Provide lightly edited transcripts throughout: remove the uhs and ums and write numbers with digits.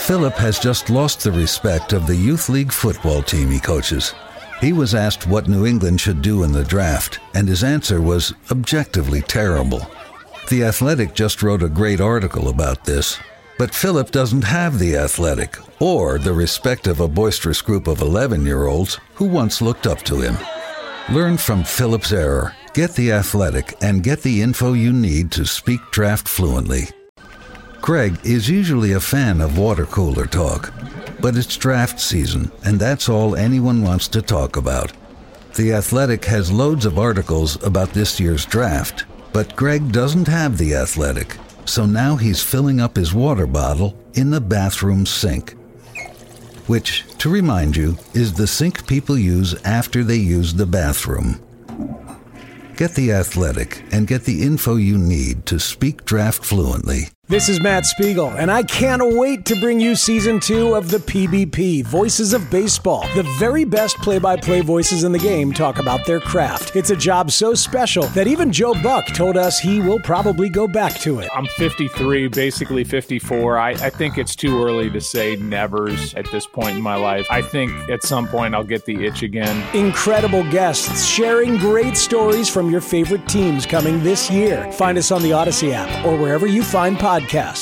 Philip has just lost the respect of the youth league football team he coaches. He was asked what New England should do in the draft, and his answer was objectively terrible. The Athletic just wrote a great article about this, but Philip doesn't have the Athletic or the respect of a boisterous group of 11-year-olds who once looked up to him. Learn from Philip's error, get the Athletic, and get the info you need to speak draft fluently. Greg is usually a fan of water cooler talk, but it's draft season, and that's all anyone wants to talk about. The Athletic has loads of articles about this year's draft, but Greg doesn't have the Athletic, so now he's filling up his water bottle in the bathroom sink, which, to remind you, is the sink people use after they use the bathroom. Get the Athletic and get the info you need to speak draft fluently. This is Matt Spiegel, and I can't wait to bring you Season 2 of the PBP, Voices of Baseball. The very best play-by-play voices in the game talk about their craft. It's a job so special that even Joe Buck told us he will probably go back to it. I'm 53, basically 54. I think it's too early to say nevers at this point in my life. I think at some point I'll get the itch again. Incredible guests sharing great stories from your favorite teams coming this year. Find us on the Odyssey app or wherever you find podcasts.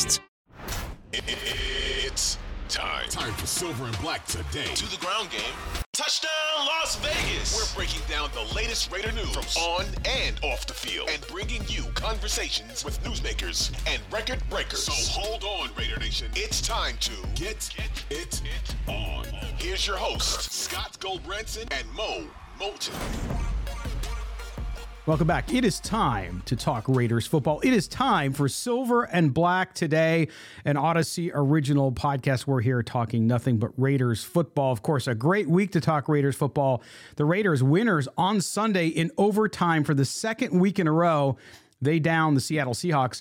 It's time. Time for Silver and Black today. To the ground game. Touchdown Las Vegas. We're breaking down the latest Raider news from on and off the field and bringing you conversations with newsmakers and record breakers. So hold on, Raider Nation. It's time to Get it on. Here's your hosts, Scott Goldbranson and Mo Moulton. Welcome back. It is time to talk Raiders football. It is time for Silver and Black today, an Odyssey original podcast. We're here talking nothing but Raiders football. Of course, a great week to talk Raiders football. The Raiders winners on Sunday in overtime for the second week in a row. They downed the Seattle Seahawks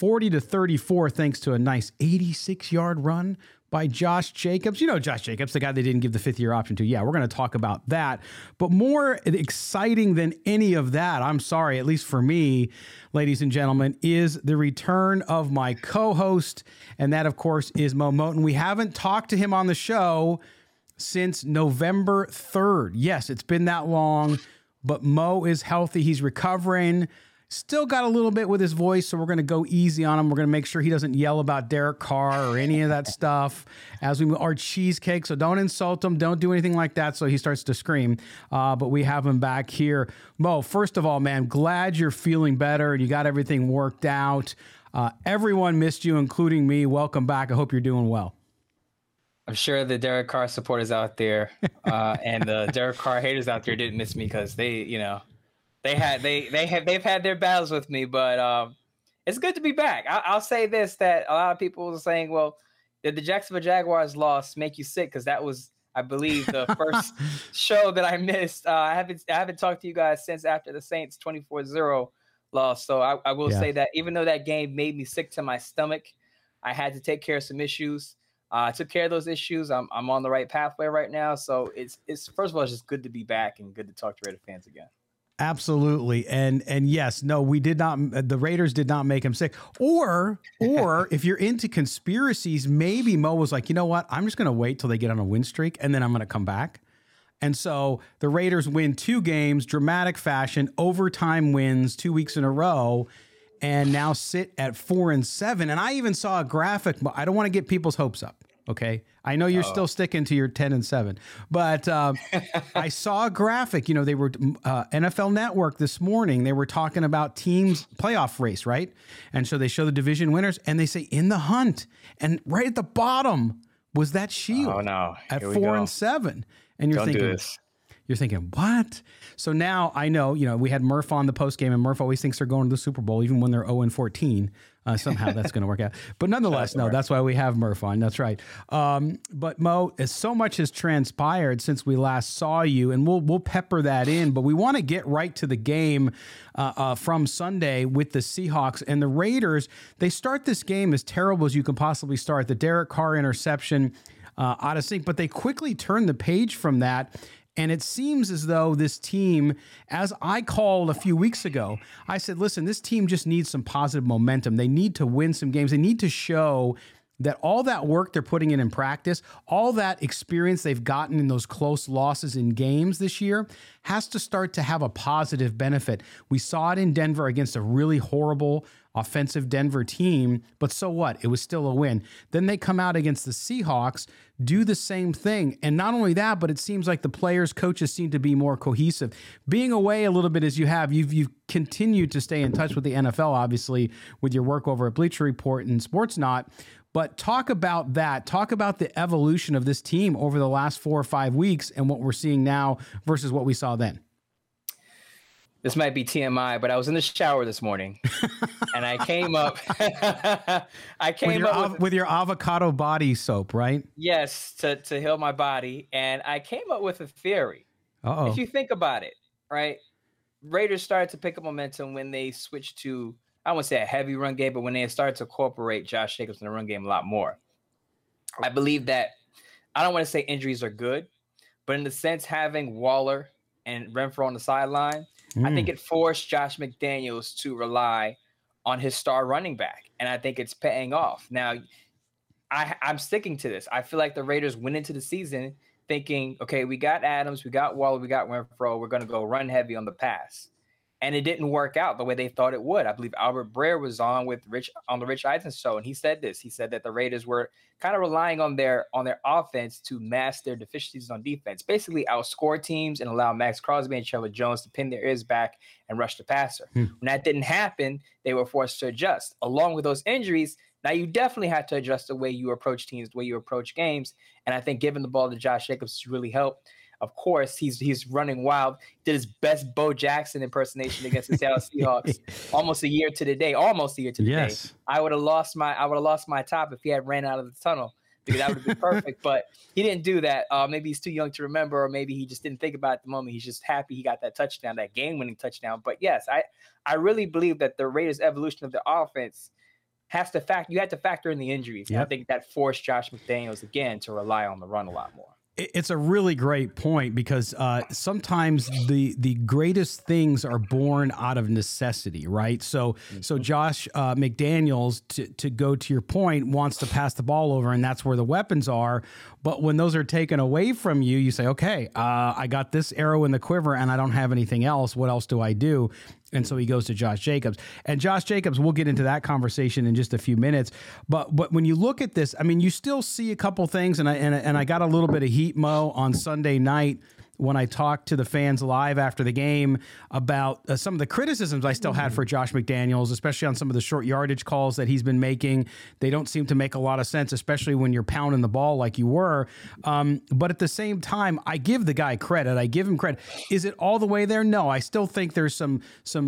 40-34 thanks to a nice 86-yard run by Josh Jacobs. You know Josh Jacobs, the guy they didn't give the fifth-year option to. Yeah, we're going to talk about that. But more exciting than any of that, I'm sorry, at least for me, ladies and gentlemen, is the return of my co-host, and that, of course, is Mo Moulton. We haven't talked to him on the show since November 3rd. Yes, it's been that long, but Mo is healthy. He's recovering. Still got a little bit with his voice, so we're going to go easy on him. We're going to make sure he doesn't yell about Derek Carr or any of that stuff as we are cheesecake. So don't insult him. Don't do anything like that so he starts to scream. But we have him back here. Mo, first of all, man, glad you're feeling better and you got everything worked out. Everyone missed you, including me. Welcome back. I hope you're doing well. I'm sure the Derek Carr supporters out there and the Derek Carr haters out there didn't miss me because they, you know, they've had their battles with me, but it's good to be back. I'll say this, that a lot of people are saying, well, did the Jacksonville Jaguars loss make you sick? Because that was, I believe, the first show that I missed. I haven't talked to you guys since after the Saints 24-0 loss. So I will say that even though that game made me sick to my stomach, I had to take care of some issues. I took care of those issues. I'm on the right pathway right now. So it's first of all, it's just good to be back and good to talk to Raider fans again. Absolutely. And yes, no, we did not. The Raiders did not make him sick. Or if you're into conspiracies, maybe Mo was like, you know what? I'm just going to wait till they get on a win streak and then I'm going to come back. And so the Raiders win 2 games, dramatic fashion, overtime wins 2 weeks in a row, and now sit at 4-7. And I even saw a graphic. I don't want to get people's hopes up. Okay. I know you're still sticking to your 10-7, but I saw a graphic, you know, they were NFL Network this morning. They were talking about teams playoff race, right? And so they show the division winners and they say in the hunt, and right at the bottom was that Shield at 4-7. And you're thinking, what? So now I know, you know, we had Murph on the post game, and Murph always thinks they're going to the Super Bowl, even when they're 0-14. Somehow that's going to work out. But nonetheless, that's why we have Murph on. That's right. But Mo, so much has transpired since we last saw you, and we'll pepper that in. But we want to get right to the game from Sunday with the Seahawks and the Raiders. They start this game as terrible as you can possibly start. The Derek Carr interception out of sync, but they quickly turn the page from that. And it seems as though this team, as I called a few weeks ago, I said, listen, this team just needs some positive momentum. They need to win some games. They need to show that all that work they're putting in practice, all that experience they've gotten in those close losses in games this year has to start to have a positive benefit. We saw it in Denver against a really horrible offensive Denver team, but so what? It was still a win. Then they come out against the Seahawks, do the same thing. And not only that, but it seems like the players, coaches seem to be more cohesive. Being away a little bit as you have, you've continued to stay in touch with the NFL, obviously, with your work over at Bleacher Report and Sportsnaut. But talk about that. Talk about the evolution of this team over the last 4 or 5 weeks and what we're seeing now versus what we saw then. This might be TMI, but I was in the shower this morning and I came up. With your avocado body soap, right? Yes, to heal my body. And I came up with a theory. Uh-oh. If you think about it, right? Raiders started to pick up momentum when they switched to, I won't say a heavy run game, but when they started to incorporate Josh Jacobs in the run game a lot more. I believe that, I don't want to say injuries are good, but in the sense having Waller and Renfrow on the sideline, I think it forced Josh McDaniels to rely on his star running back, and I think it's paying off. Now, I'm sticking to this. I feel like the Raiders went into the season thinking, okay, we got Adams, we got Waller, we got Renfrow, we're going to go run heavy on the pass. And it didn't work out the way they thought it would. I believe Albert Breer was on the Rich Eisen show, and he said this. He said that the Raiders were kind of relying on their offense to mask their deficiencies on defense, basically outscore teams and allow Max Crosby and Chandler Jones to pin their ears back and rush the passer. When that didn't happen, they were forced to adjust. Along with those injuries, now you definitely had to adjust the way you approach teams, the way you approach games. And I think giving the ball to Josh Jacobs really helped. Of course, he's running wild. Did his best Bo Jackson impersonation against the Seattle Seahawks almost a year to the day. Yes. Day. I would have lost my top if he had ran out of the tunnel, because that would have been perfect. But he didn't do that. Maybe he's too young to remember, or maybe he just didn't think about it at the moment. He's just happy he got that touchdown, that game-winning touchdown. But yes, I really believe that the Raiders' evolution of the offense has to you had to factor in the injuries. Yep. I think that forced Josh McDaniels again to rely on the run a lot more. It's a really great point, because sometimes the greatest things are born out of necessity, right? So Josh McDaniels, to go to your point, wants to pass the ball over, and that's where the weapons are. But when those are taken away from you, you say, okay, I got this arrow in the quiver and I don't have anything else. What else do I do? And so he goes to Josh Jacobs. And Josh Jacobs, we'll get into that conversation in just a few minutes. But when you look at this, I mean, you still see a couple things, and I got a little bit of heat, Mo, on Sunday night when I talked to the fans live after the game about some of the criticisms I still had for Josh McDaniels, especially on some of the short yardage calls that he's been making. They don't seem to make a lot of sense, especially when you're pounding the ball like you were. But at the same time, I give the guy credit. I give him credit. Is it all the way there? No, I still think there's some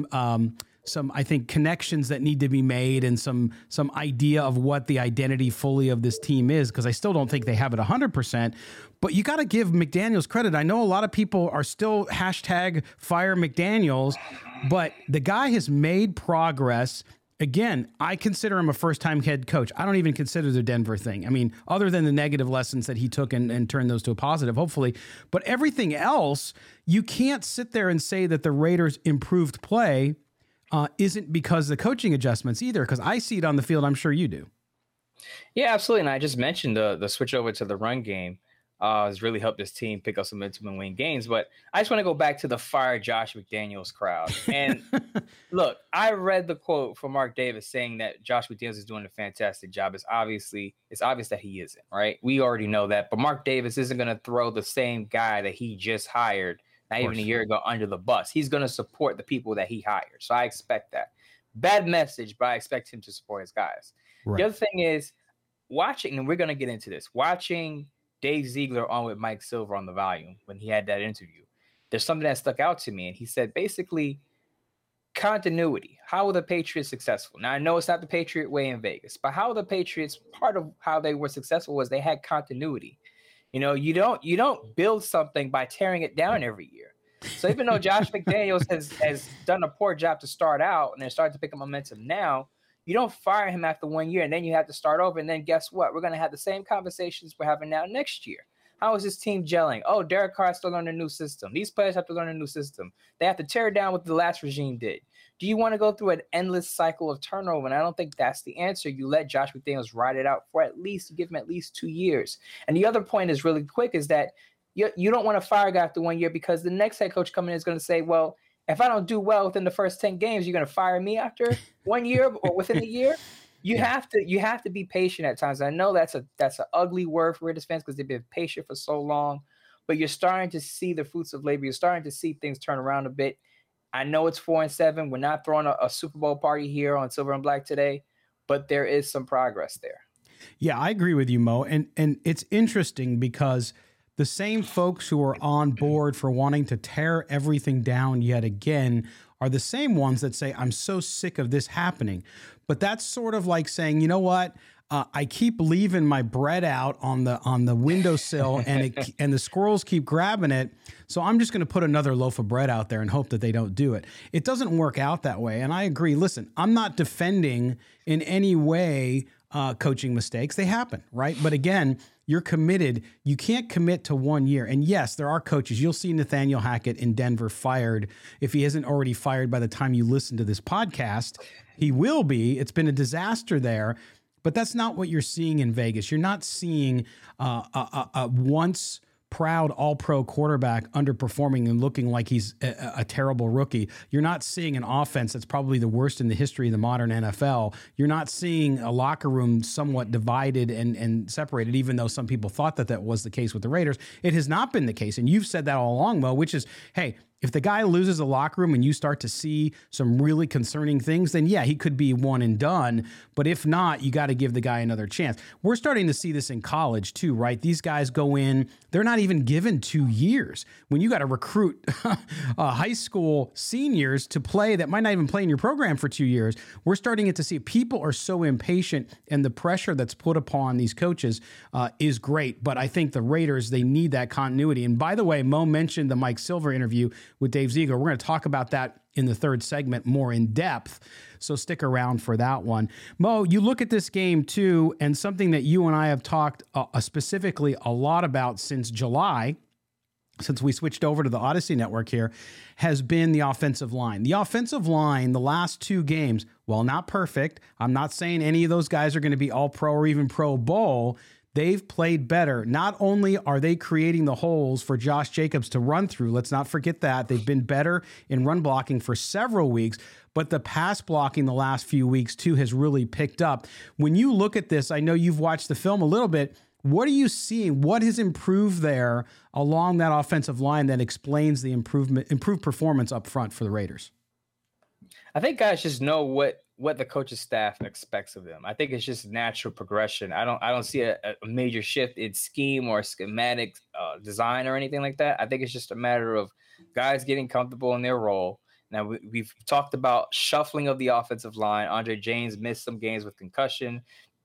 I think connections that need to be made, and some idea of what the identity fully of this team is, because I still don't think they have it 100%. But you got to give McDaniels credit. I know a lot of people are still hashtag fire McDaniels, but the guy has made progress. Again, I consider him a first-time head coach. I don't even consider the Denver thing. I mean, other than the negative lessons that he took and turned those to a positive, hopefully. But everything else, you can't sit there and say that the Raiders' improved play isn't because of the coaching adjustments either, because I see it on the field. I'm sure you do. Yeah, absolutely. And I just mentioned the switch over to the run game has really helped this team pick up some momentum and win games. But I just want to go back to the fire Josh McDaniels crowd. And look, I read the quote from Mark Davis saying that Josh McDaniels is doing a fantastic job. It's obvious that he isn't, right? We already know that. But Mark Davis isn't going to throw the same guy that he just hired not even a year ago under the bus. He's going to support the people that he hired. So I expect that. Bad message, but I expect him to support his guys. Right. The other thing is watching, and we're going to get into this, watching Dave Ziegler on with Mike Silver on the Volume when he had that interview. There's something that stuck out to me, and he said basically continuity. How were the Patriots successful? Now, I know it's not the Patriot way in Vegas, but how the Patriots, part of how they were successful was they had continuity. You know, you don't build something by tearing it down every year. So even though Josh McDaniels has done a poor job to start out and they're starting to pick up momentum now, you don't fire him after 1 year and then you have to start over. And then guess what? We're going to have the same conversations we're having now next year. How is this team gelling? Oh, Derek Carr has to learn a new system. These players have to learn a new system. They have to tear down what the last regime did. do you want to go through an endless cycle of turnover? And I don't think that's the answer. You let Josh McDaniels ride it out for give him at least 2 years. And the other point is really quick is that you don't want to fire a guy after 1 year, because the next head coach coming in is going to say, well, if I don't do well within the first 10 games, you're going to fire me after 1 year or within a year. You have to be patient at times. I know that's an ugly word for Raiders fans because they've been patient for so long, but you're starting to see the fruits of labor. You're starting to see things turn around a bit. I know it's 4-7. We're not throwing a Super Bowl party here on Silver and Black today, but there is some progress there. Yeah, I agree with you, Mo. And it's interesting because the same folks who are on board for wanting to tear everything down yet again are the same ones that say, I'm so sick of this happening. But that's sort of like saying, you know what? I keep leaving my bread out on the windowsill and the squirrels keep grabbing it. So I'm just going to put another loaf of bread out there and hope that they don't do it. It doesn't work out that way. And I agree. Listen, I'm not defending in any way coaching mistakes. They happen, right? But again, you're committed. You can't commit to 1 year. And yes, there are coaches. You'll see Nathaniel Hackett in Denver fired. If he isn't already fired by the time you listen to this podcast, he will be. It's been a disaster there. But that's not what you're seeing in Vegas. You're not seeing a once proud all-pro quarterback underperforming and looking like he's a terrible rookie. You're not seeing an offense that's probably the worst in the history of the modern NFL. You're not seeing a locker room somewhat divided and separated, even though some people thought that was the case with the Raiders. It has not been the case. And you've said that all along, Mo, which is, hey, if the guy loses a locker room and you start to see some really concerning things, then yeah, he could be one and done. But if not, you got to give the guy another chance. We're starting to see this in college too, right? These guys go in, they're not even given 2 years. When you got to recruit high school seniors to play that might not even play in your program for 2 years, we're starting to see people are so impatient, and the pressure that's put upon these coaches is great. But I think the Raiders, they need that continuity. And by the way, Mo mentioned the Mike Silver interview with Dave Ziegler. We're going to talk about that in the third segment more in depth, so stick around for that one. Mo, you look at this game too, and something that you and I have talked specifically a lot about since July, since we switched over to the Odyssey Network here, has been the offensive line. The offensive line, the last 2 games, while not perfect, I'm not saying any of those guys are going to be all pro or even Pro Bowl. They've played better. Not only are they creating the holes for Josh Jacobs to run through, let's not forget that. They've been better in run blocking for several weeks, but the pass blocking the last few weeks too has really picked up. When you look at this, I know you've watched the film a little bit. What are you seeing? What has improved there along that offensive line that explains the improved performance up front for the Raiders? I think guys just know what the coaching staff expects of them. I think it's just natural progression. I don't see a major shift in scheme or schematic design or anything like that. I think it's just a matter of guys getting comfortable in their role. Now, we've talked about shuffling of the offensive line. Andre James missed some games with concussion.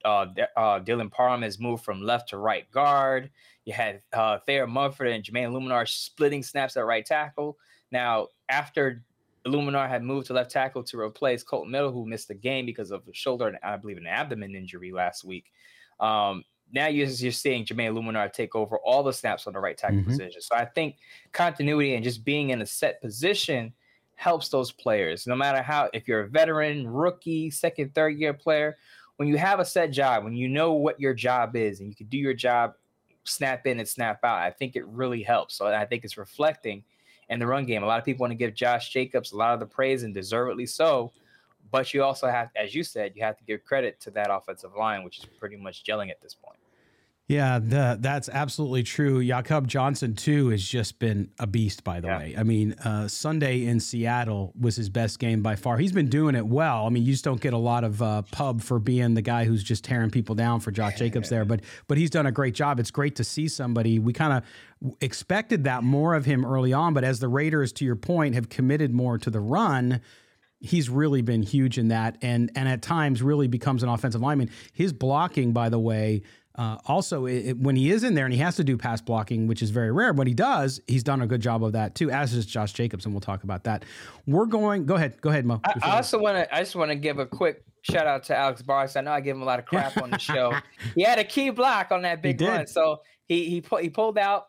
Dylan Parham has moved from left to right guard. You had Thayer Munford and Jermaine Luminar splitting snaps at right tackle. Now, after Luminar had moved to left tackle to replace Colton Miller, who missed the game because of a shoulder and I believe an abdomen injury last week. Now you're seeing Jermaine Luminar take over all the snaps on the right tackle position. So I think continuity and just being in a set position helps those players. No matter if you're a veteran, rookie, second, third year player, when you have a set job, when you know what your job is and you can do your job, snap in and snap out, I think it really helps. So I think it's reflecting in the run game. A lot of people want to give Josh Jacobs a lot of the praise, and deservedly so. But you also have, as you said, you have to give credit to that offensive line, which is pretty much gelling at this point. Yeah, that's absolutely true. Jakob Johnson, too, has just been a beast, by the way. I mean, Sunday in Seattle was his best game by far. He's been doing it well. I mean, you just don't get a lot of pub for being the guy who's just tearing people down for Josh Jacobs there. But he's done a great job. It's great to see somebody. We kind of expected that more of him early on. But as the Raiders, to your point, have committed more to the run, he's really been huge in that. And at times really becomes an offensive lineman. His blocking, by the way, also, when he is in there and he has to do pass blocking, which is very rare, when he does, he's done a good job of that too, as is Josh Jacobs, and we'll talk about that. Go ahead, Mo. I just want to give a quick shout out to Alex Bars. I know I give him a lot of crap on the show. He had a key block on that big run, so he pulled out.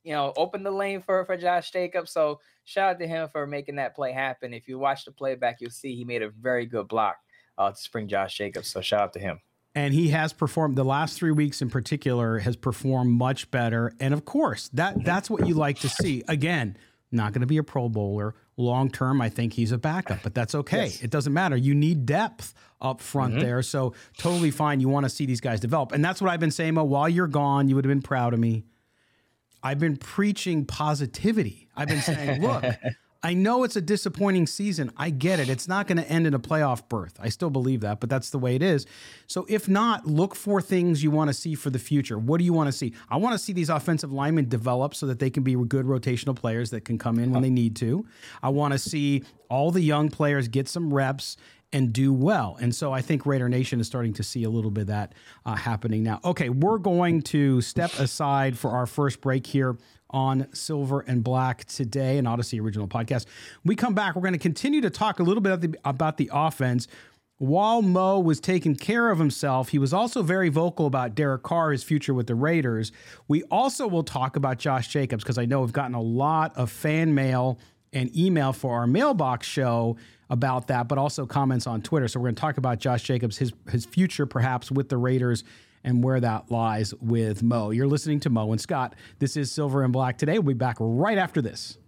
opened the lane for Josh Jacobs. So shout out to him for making that play happen. If you watch the playback, you'll see he made a very good block to spring Josh Jacobs. So shout out to him. And he has performed the last 3 weeks in particular, has performed much better. And of course, that's what you like to see. Again, not going to be a Pro Bowler. Long term, I think he's a backup, but that's okay. Yes. It doesn't matter. You need depth up front there. So totally fine. You want to see these guys develop. And that's what I've been saying, Mo. While you're gone, you would have been proud of me. I've been preaching positivity. I've been saying, look, I know it's a disappointing season. I get it. It's not going to end in a playoff berth. I still believe that, but that's the way it is. So if not, look for things you want to see for the future. What do you want to see? I want to see these offensive linemen develop so that they can be good rotational players that can come in when they need to. I want to see all the young players get some reps and do well. And so I think Raider Nation is starting to see a little bit of that happening now. Okay, we're going to step aside for our first break here on Silver and Black today, an Odyssey original podcast. When we come back, we're going to continue to talk a little bit about the offense. While Mo was taking care of himself, he was also very vocal about Derek Carr, his future with the Raiders. We also will talk about Josh Jacobs because I know we've gotten a lot of fan mail and email for our mailbox show about that, but also comments on Twitter. So we're going to talk about Josh Jacobs, his future perhaps with the Raiders, and where that lies with Mo. You're listening to Mo and Scott. This is Silver and Black today. We'll be back right after this.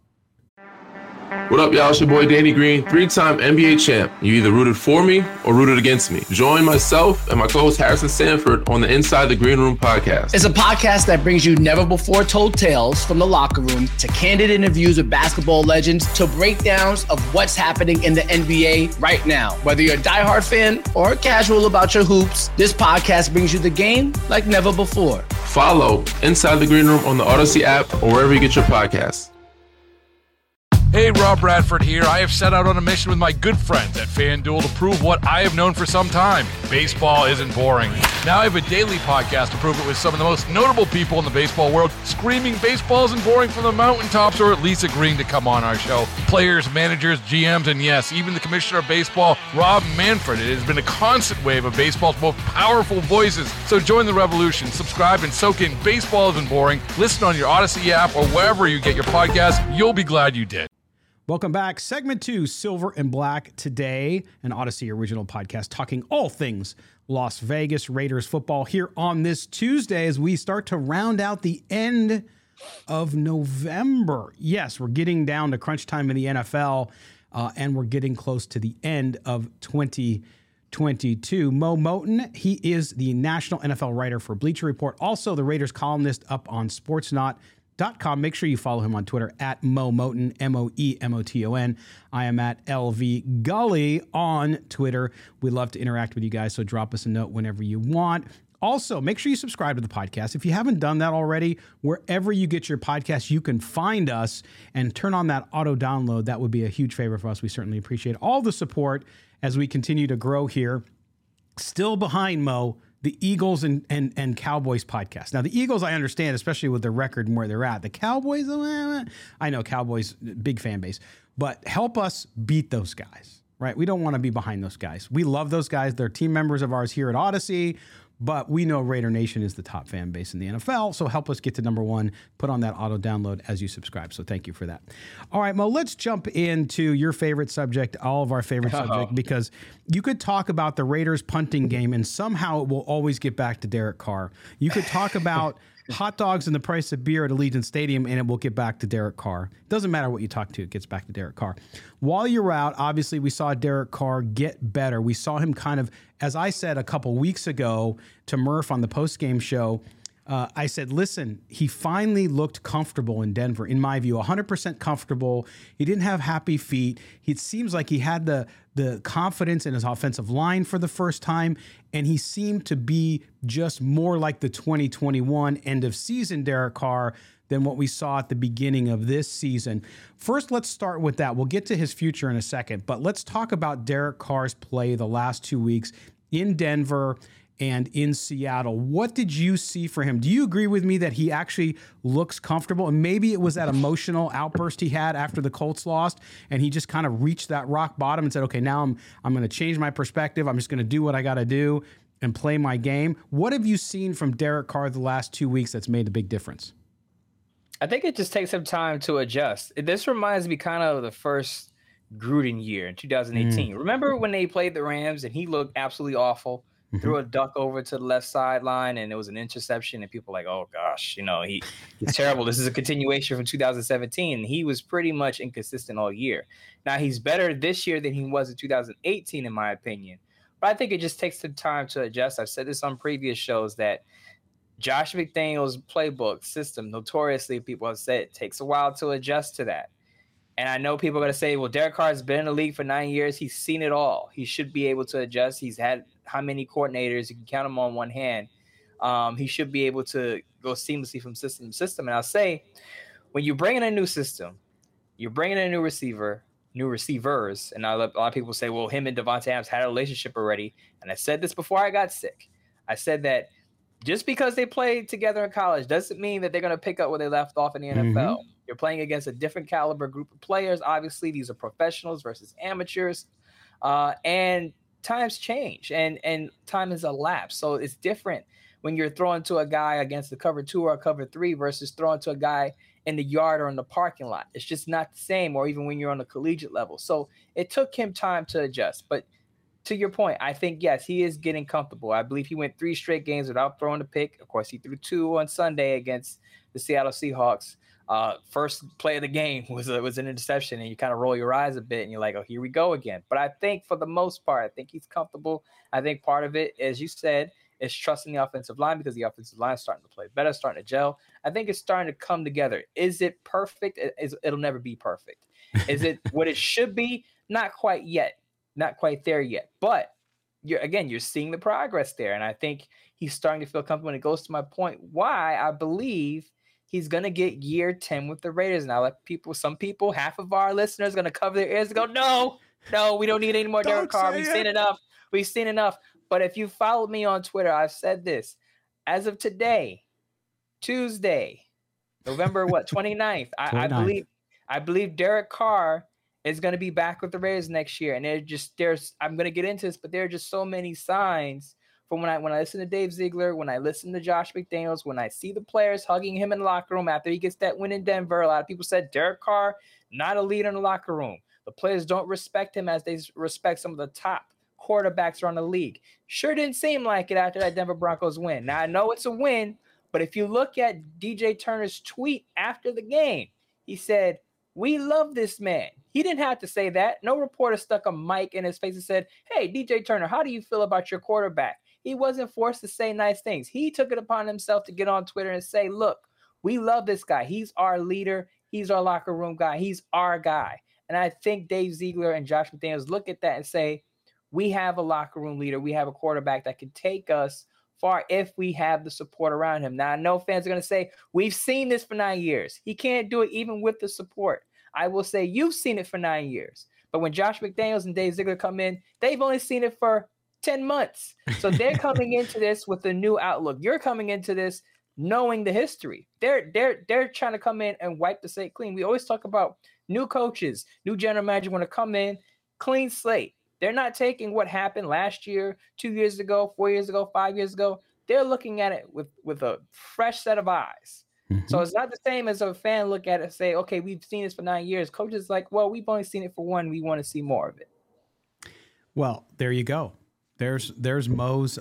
What up, y'all? It's your boy Danny Green, 3-time NBA champ. You either rooted for me or rooted against me. Join myself and my co-host Harrison Sanford on the Inside the Green Room podcast. It's a podcast that brings you never-before-told tales from the locker room to candid interviews with basketball legends to breakdowns of what's happening in the NBA right now. Whether you're a diehard fan or casual about your hoops, this podcast brings you the game like never before. Follow Inside the Green Room on the Odyssey app or wherever you get your podcasts. Hey, Rob Bradford here. I have set out on a mission with my good friends at FanDuel to prove what I have known for some time. Baseball isn't boring. Now I have a daily podcast to prove it with some of the most notable people in the baseball world, screaming baseball isn't boring from the mountaintops or at least agreeing to come on our show. Players, managers, GMs, and yes, even the commissioner of baseball, Rob Manfred. It has been a constant wave of baseball's most powerful voices. So join the revolution. Subscribe and soak in Baseball Isn't Boring. Listen on your Odyssey app or wherever you get your podcasts. You'll be glad you did. Welcome back. Segment 2, Silver and Black today, an Odyssey original podcast talking all things Las Vegas Raiders football here on this Tuesday as we start to round out the end of November. Yes, we're getting down to crunch time in the NFL, and we're getting close to the end of 2022. Mo Moton, he is the national NFL writer for Bleacher Report, also the Raiders columnist up on SportsNot.com. Make sure you follow him on Twitter at Mo Moton, MoEMoton. I am at LV Gully on Twitter. We love to interact with you guys, so drop us a note whenever you want. Also, make sure you subscribe to the podcast. If you haven't done that already, wherever you get your podcast, you can find us and turn on that auto download. That would be a huge favor for us. We certainly appreciate all the support as we continue to grow here. Still behind Mo, the Eagles and Cowboys podcast. Now, the Eagles, I understand, especially with their record and where they're at. The Cowboys, I know Cowboys, big fan base, but help us beat those guys, right? We don't want to be behind those guys. We love those guys. They're team members of ours here at Odyssey, but we know Raider Nation is the top fan base in the NFL, so help us get to number one. Put on that auto download as you subscribe, so thank you for that. All right, Mo, let's jump into your favorite subject, all of our favorite subject, because you could talk about the Raiders punting game, and somehow it will always get back to Derek Carr. You could talk about hot dogs and the price of beer at Allegiant Stadium, and it will get back to Derek Carr. Doesn't matter what you talk to, it gets back to Derek Carr. While you're out, obviously we saw Derek Carr get better. We saw him kind of, as I said a couple weeks ago to Murph on the postgame show, I said, listen, he finally looked comfortable in Denver, in my view, 100% comfortable. He didn't have happy feet. It seems like he had the confidence in his offensive line for the first time, and he seemed to be just more like the 2021 end of season Derek Carr than what we saw at the beginning of this season. First, let's start with that. We'll get to his future in a second, but let's talk about Derek Carr's play the last 2 weeks in Denver and in Seattle. What did you see for him? Do you agree with me that he actually looks comfortable? And maybe it was that emotional outburst he had after the Colts lost, and he just kind of reached that rock bottom and said, okay, now I'm going to change my perspective. I'm just going to do what I got to do and play my game. What have you seen from Derek Carr the last 2 weeks that's made a big difference? I think it just takes some time to adjust. This reminds me kind of the first Gruden year in 2018. Remember when they played the Rams and he looked absolutely awful, threw a duck over to the left sideline and it was an interception and people were like, oh gosh, he's terrible. This is a continuation from 2017. He was pretty much inconsistent all year. Now he's better this year than he was in 2018, in my opinion. But I think it just takes some time to adjust. I've said this on previous shows that Josh McDaniels' playbook system, notoriously, people have said it takes a while to adjust to that. And I know people are going to say, well, Derek Carr has been in the league for 9 years. He's seen it all. He should be able to adjust. He's had how many coordinators? You can count them on one hand. He should be able to go seamlessly from system to system. And I'll say, when you bring in a new system, you're bringing in a new receiver, new receivers. And a lot of people say, well, him and Devontae Adams had a relationship already. And I said this before I got sick. I said that just because they played together in college doesn't mean that they're going to pick up where they left off in the NFL. You're playing against a different caliber group of players. Obviously, these are professionals versus amateurs. And times change and time has elapsed. So it's different when you're throwing to a guy against the cover 2 or cover 3 versus throwing to a guy in the yard or in the parking lot. It's just not the same, or even when you're on the collegiate level. So it took him time to adjust. But to your point, I think, yes, he is getting comfortable. I believe he went 3 straight games without throwing a pick. Of course, he threw 2 on Sunday against the Seattle Seahawks. First play of the game was an interception, and you kind of roll your eyes a bit, and you're like, oh, here we go again. But I think for the most part, I think he's comfortable. I think part of it, as you said, is trusting the offensive line because the offensive line is starting to play better, starting to gel. I think it's starting to come together. Is it perfect? It'll never be perfect. Is it what it should be? Not quite yet. Not quite there yet, but you're seeing the progress there. And I think he's starting to feel comfortable. And it goes to my point why I believe he's going to get year 10 with the Raiders. Now, some people, half of our listeners are going to cover their ears and go, no, we don't need any more Derek Carr. We've seen enough. But if you follow me on Twitter, I've said this. As of today, Tuesday, November 29th, I believe Derek Carr is going to be back with the Raiders next year. And I'm going to get into this, but there are just so many signs from when I listen to Dave Ziegler, when I listen to Josh McDaniels, when I see the players hugging him in the locker room after he gets that win in Denver. A lot of people said Derek Carr, not a leader in the locker room. The players don't respect him as they respect some of the top quarterbacks around the league. Sure didn't seem like it after that Denver Broncos win. Now, I know it's a win, but if you look at DJ Turner's tweet after the game, he said, we love this man. He didn't have to say that. No reporter stuck a mic in his face and said, hey, DJ Turner, how do you feel about your quarterback? He wasn't forced to say nice things. He took it upon himself to get on Twitter and say, look, we love this guy. He's our leader. He's our locker room guy. He's our guy. And I think Dave Ziegler and Josh McDaniels look at that and say, we have a locker room leader. We have a quarterback that can take us far if we have the support around him. Now, I know fans are going to say, we've seen this for 9 years. He can't do it even with the support. I will say you've seen it for 9 years. But when Josh McDaniels and Dave Ziegler come in, they've only seen it for 10 months. So they're coming into this with a new outlook. You're coming into this knowing the history. They're trying to come in and wipe the slate clean. We always talk about new coaches, new general manager want to come in, clean slate. They're not taking what happened last year, 2 years ago, 4 years ago, 5 years ago. They're looking at it with a fresh set of eyes. So it's not the same as a fan look at it and say, okay, we've seen this for 9 years. Coach is like, well, we've only seen it for 1. We want to see more of it. Well, there you go. There's Mo's. It's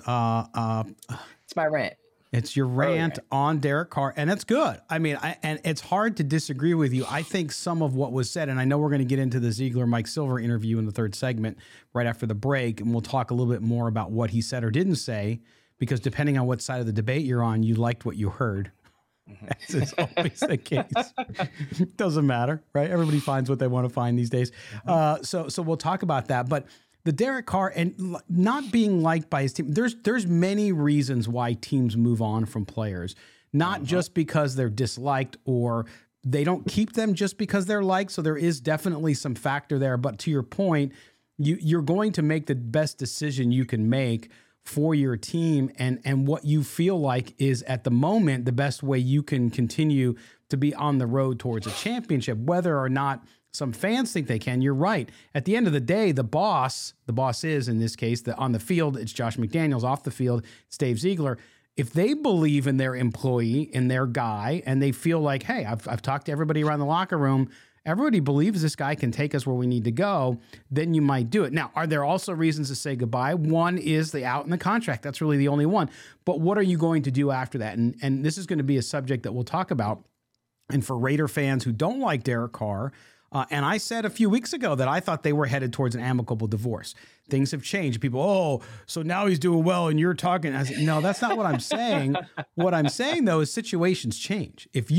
my rant. It's your rant on Derek Carr, and it's good. I mean, and it's hard to disagree with you. I think some of what was said, and I know we're going to get into the Ziegler-Mike Silver interview in the third segment right after the break, and we'll talk a little bit more about what he said or didn't say, because depending on what side of the debate you're on, you liked what you heard. As is always the case. Doesn't matter, right? Everybody finds what they want to find these days. So we'll talk about that. But the Derek Carr and not being liked by his team, there's many reasons why teams move on from players, not just because they're disliked or they don't keep them just because they're liked. So there is definitely some factor there. But to your point, you're going to make the best decision you can make for your team and what you feel like is at the moment the best way you can continue to be on the road towards a championship, whether or not some fans think they can. You're right. At the end of the day, the boss is, in this case, on the field, it's Josh McDaniels. Off the field, it's Dave Ziegler. if they believe in their employee, in their guy, and they feel like, hey, I've talked to everybody around the locker room, everybody believes this guy can take us where we need to go, then you might do it. Now, are there also reasons to say goodbye? One is the out in the contract. That's really the only one. But what are you going to do after that? And this is going to be a subject that we'll talk about. And for Raider fans who don't like Derek Carr, and I said a few weeks ago that I thought they were headed towards an amicable divorce. Things have changed. People, so now he's doing well and you're talking. I said, no, that's not what I'm saying. What I'm saying, though, is situations change. If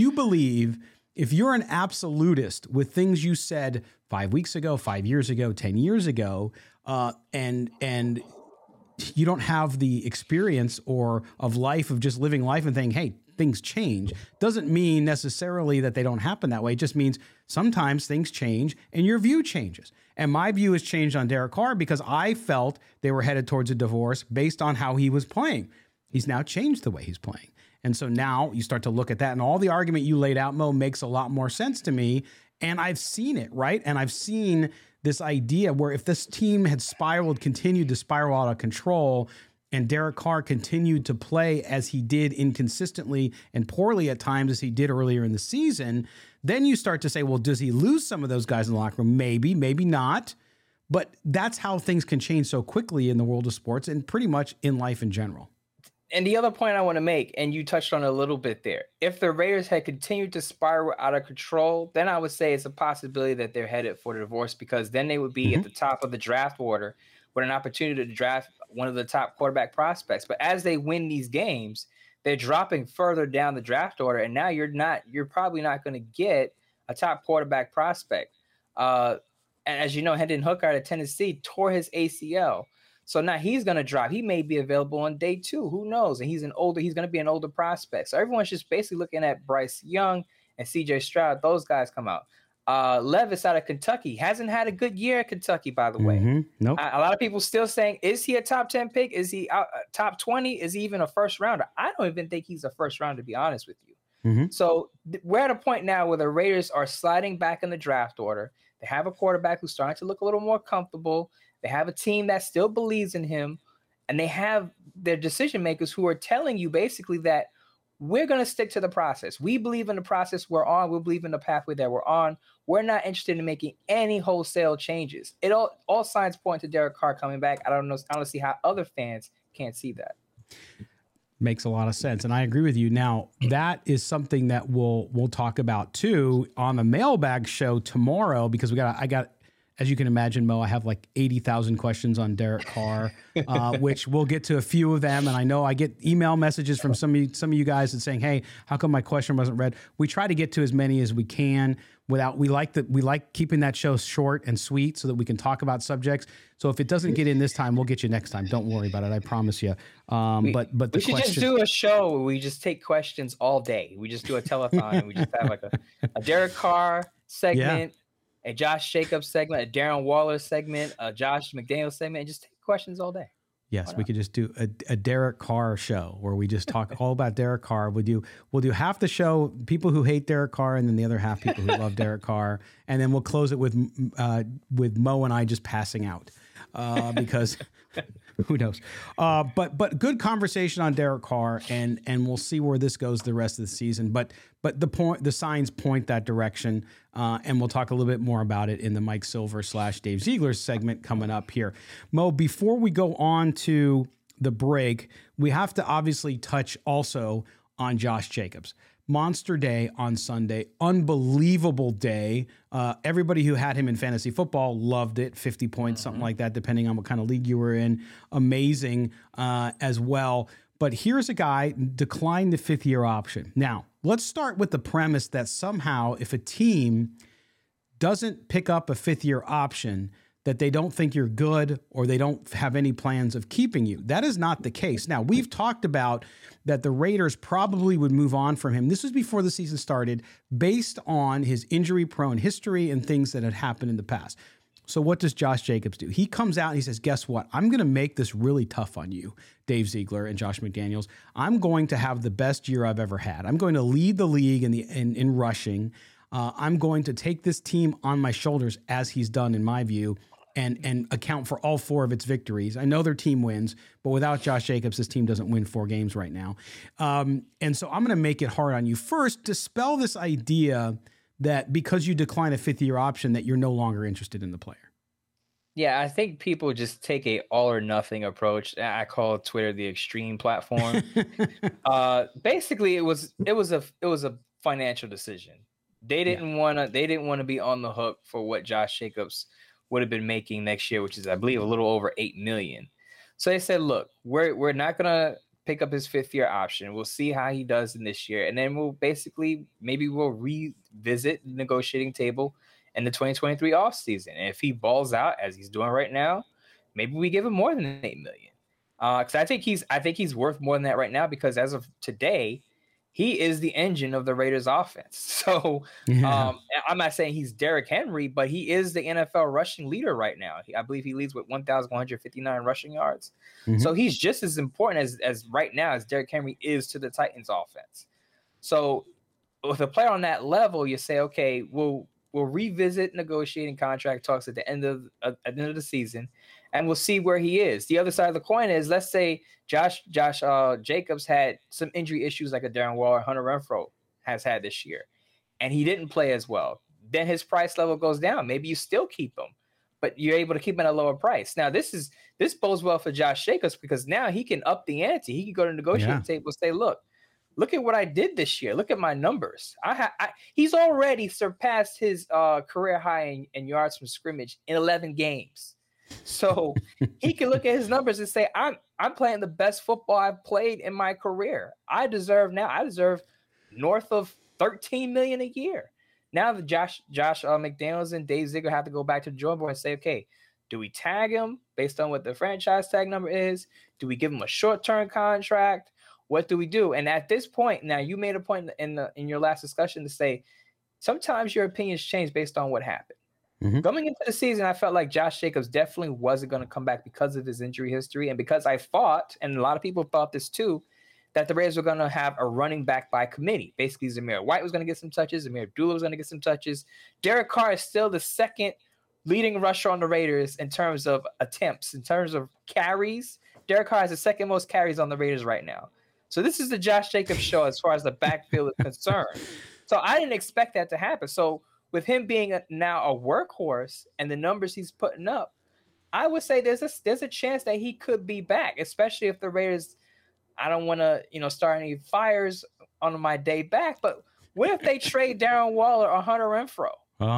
you're an absolutist with things you said 5 weeks ago, 5 years ago, 10 years ago, and you don't have the experience of life of just living life and thinking, hey, things change, doesn't mean necessarily that they don't happen that way. It just means sometimes things change and your view changes. And my view has changed on Derek Carr because I felt they were headed towards a divorce based on how he was playing. He's now changed the way he's playing. And so now you start to look at that, and all the argument you laid out, Mo, makes a lot more sense to me. And I've seen it, right? And I've seen this idea where if this team had continued to spiral out of control, and Derek Carr continued to play as he did inconsistently and poorly at times as he did earlier in the season, then you start to say, well, does he lose some of those guys in the locker room? Maybe, maybe not. But that's how things can change so quickly in the world of sports and pretty much in life in general. And the other point I want to make, and you touched on it a little bit there, if the Raiders had continued to spiral out of control, then I would say it's a possibility that they're headed for the divorce, because then they would be at the top of the draft order with an opportunity to draft one of the top quarterback prospects. But as they win these games, they're dropping further down the draft order, and now you're probably not going to get a top quarterback prospect. And as you know, Hendon Hooker out of Tennessee tore his ACL. So now he's going to drop. He may be available on day 2. Who knows? And he's going to be an older prospect. So everyone's just basically looking at Bryce Young and CJ Stroud. Those guys come out. Levis out of Kentucky hasn't had a good year at Kentucky, by the way. Nope. A lot of people still saying, is he a top 10 pick? Is he top 20? Is he even a first rounder? I don't even think he's a first rounder, to be honest with you. So we're at a point now where the Raiders are sliding back in the draft order. They have a quarterback who's starting to look a little more comfortable. They have a team that still believes in him, and they have their decision makers who are telling you basically that we're going to stick to the process. We believe in the process we're on. We believe in the pathway that we're on. We're not interested in making any wholesale changes. It all signs point to Derek Carr coming back. I don't see how other fans can't see that. Makes a lot of sense. And I agree with you. Now, that is something that we'll talk about too on the mailbag show tomorrow, because I got, as you can imagine, Mo, I have like 80,000 questions on Derek Carr, which we'll get to a few of them. And I know I get email messages from some of you guys that saying, hey, how come my question wasn't read? We try to get to as many as we can we like keeping that show short and sweet so that we can talk about subjects. So if it doesn't get in this time, we'll get you next time. Don't worry about it. I promise you. But we should just do a show where we just take questions all day. We just do a telethon and we just have like a Derek Carr segment. Yeah. A Josh Jacobs segment, a Darren Waller segment, a Josh McDaniels segment, and just take questions all day. Yes, we could just do a Derek Carr show where we just talk all about Derek Carr. We'll do half the show people who hate Derek Carr, and then the other half people who love Derek Carr, and then we'll close it with Mo and I just passing out because who knows? But good conversation on Derek Carr, and we'll see where this goes the rest of the season. But the signs point that direction, and we'll talk a little bit more about it in the Mike Silver / Dave Ziegler segment coming up here. Mo, before we go on to the break, we have to obviously touch also on Josh Jacobs. Monster day on Sunday, unbelievable day. Everybody who had him in fantasy football loved it, 50 points, something like that, depending on what kind of league you were in. Amazing as well. But here's a guy declined the 5th-year option. Now, let's start with the premise that somehow if a team doesn't pick up a 5th-year option, that they don't think you're good or they don't have any plans of keeping you. That is not the case. Now, we've talked about that the Raiders probably would move on from him. This was before the season started, based on his injury-prone history and things that had happened in the past. So what does Josh Jacobs do? He comes out and he says, guess what? I'm going to make this really tough on you, Dave Ziegler and Josh McDaniels. I'm going to have the best year I've ever had. I'm going to lead the league in rushing. I'm going to take this team on my shoulders, as he's done, in my view. and account for all 4 of its victories. I know their team wins, but without Josh Jacobs, this team doesn't win 4 games right now. And so I'm going to make it hard on you. First, dispel this idea that because you decline a 5th-year option that you're no longer interested in the player. Yeah, I think people just take a all or nothing approach. I call Twitter the extreme platform. Basically, it was a financial decision. They didn't want to be on the hook for what Josh Jacobs would have been making next year, which is, I believe, a little over $8 million. So they said, look, we're not gonna pick up his 5th-year option. We'll see how he does in this year, and then we'll revisit the negotiating table in the 2023 offseason. And if he balls out as he's doing right now, maybe we give him more than $8 million. Because I think he's worth more than that right now, because as of today, he is the engine of the Raiders offense. So I'm not saying he's Derrick Henry, but he is the NFL rushing leader right now. I believe he leads with 1,159 rushing yards. Mm-hmm. So he's just as important as right now as Derrick Henry is to the Titans offense. So with a player on that level, you say, okay, we'll revisit negotiating contract talks at the end of the season, and we'll see where he is. The other side of the coin is, let's say Josh Jacobs had some injury issues like a Darren Waller, Hunter Renfrow has had this year, and he didn't play as well. Then his price level goes down. Maybe you still keep him, but you're able to keep him at a lower price. Now, this bodes well for Josh Jacobs, because now he can up the ante. He can go to the negotiating table and say, look at what I did this year. Look at my numbers. He's already surpassed his career high in yards from scrimmage in 11 games. So he can look at his numbers and say, I'm playing the best football I've played in my career. I deserve north of $13 million a year. Now the Josh McDaniels and Dave Ziegler have to go back to the drawing board and say, okay, do we tag him based on what the franchise tag number is? Do we give him a short-term contract? What do we do? And at this point, now you made a point in your last discussion to say sometimes your opinions change based on what happened. Mm-hmm. Coming into the season, I felt like Josh Jacobs definitely wasn't going to come back because of his injury history, and because I thought, and a lot of people thought this too, that the Raiders were going to have a running back by committee. Basically, Zamir White was going to get some touches. Amir Abdullah was going to get some touches. Derek Carr is still the second leading rusher on the Raiders in terms of attempts. In terms of carries, Derek Carr has the second most carries on the Raiders right now. So this is the Josh Jacobs show as far as the backfield is concerned. So I didn't expect that to happen. So with him being now a workhorse and the numbers he's putting up, I would say there's a chance that he could be back, especially if the Raiders, I don't want to, start any fires on my day back, but what if they trade Darren Waller or Hunter Renfrow?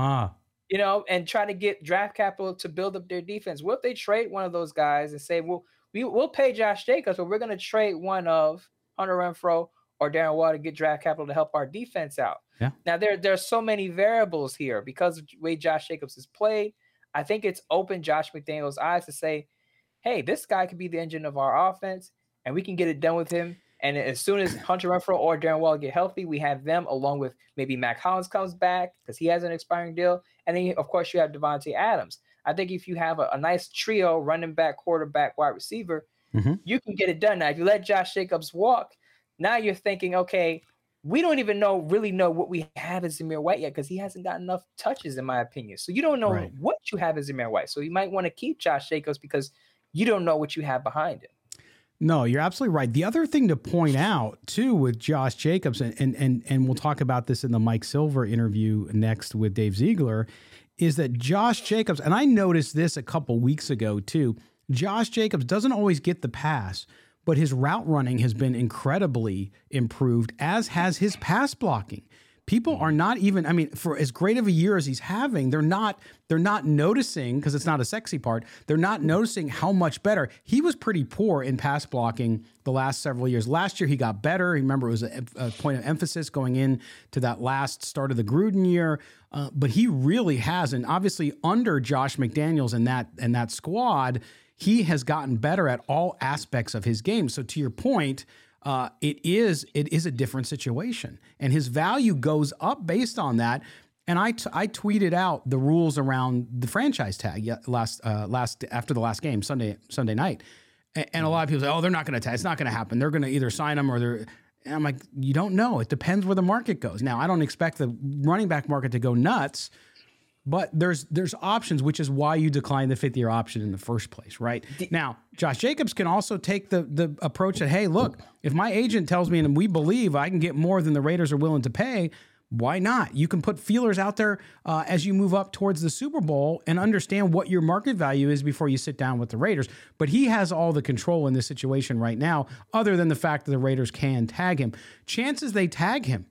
And try to get draft capital to build up their defense? What if they trade one of those guys and say, well, we'll pay Josh Jacobs, but we're going to trade one of Hunter Renfrow or Darren Waller to get draft capital to help our defense out. Yeah. Now, there are so many variables here because of the way Josh Jacobs has played. I think it's opened Josh McDaniels' eyes to say, hey, this guy could be the engine of our offense, and we can get it done with him. And as soon as Hunter Renfrow or Darren Waller get healthy, we have them along with maybe Mac Hollins comes back because he has an expiring deal. And then, of course, you have Devontae Adams. I think if you have a nice trio, running back, quarterback, wide receiver, you can get it done. Now, if you let Josh Jacobs walk, now you're thinking, okay, we don't even really know what we have as Zamir White yet because he hasn't got enough touches, in my opinion. So you don't know what you have as Zamir White. So you might want to keep Josh Jacobs because you don't know what you have behind him. No, you're absolutely right. The other thing to point out, too, with Josh Jacobs, and we'll talk about this in the Mike Silver interview next with Dave Ziegler, is that Josh Jacobs, and I noticed this a couple weeks ago, too, Josh Jacobs doesn't always get the pass, but his route running has been incredibly improved, as has his pass blocking. People are not even, for as great of a year as he's having, they're not noticing, because it's not a sexy part, they're not noticing how much better. He was pretty poor in pass blocking the last several years. Last year, he got better. Remember, it was a point of emphasis going in to that last start of the Gruden year. But he really has, and obviously under Josh McDaniels and that squad, he has gotten better at all aspects of his game. So to your point, it is a different situation, and his value goes up based on that. And I tweeted out the rules around the franchise tag after the last game Sunday night, and a lot of people say, "Oh, they're not going to tag. It's not going to happen. They're going to either sign him or they're." And I'm like, you don't know. It depends where the market goes. Now, I don't expect the running back market to go nuts, But there's options, which is why you decline the 5th-year option in the first place, right? Now, Josh Jacobs can also take the approach that, hey, look, if my agent tells me and we believe I can get more than the Raiders are willing to pay, why not? You can put feelers out there as you move up towards the Super Bowl and understand what your market value is before you sit down with the Raiders. But he has all the control in this situation right now, other than the fact that the Raiders can tag him. Chances they tag him.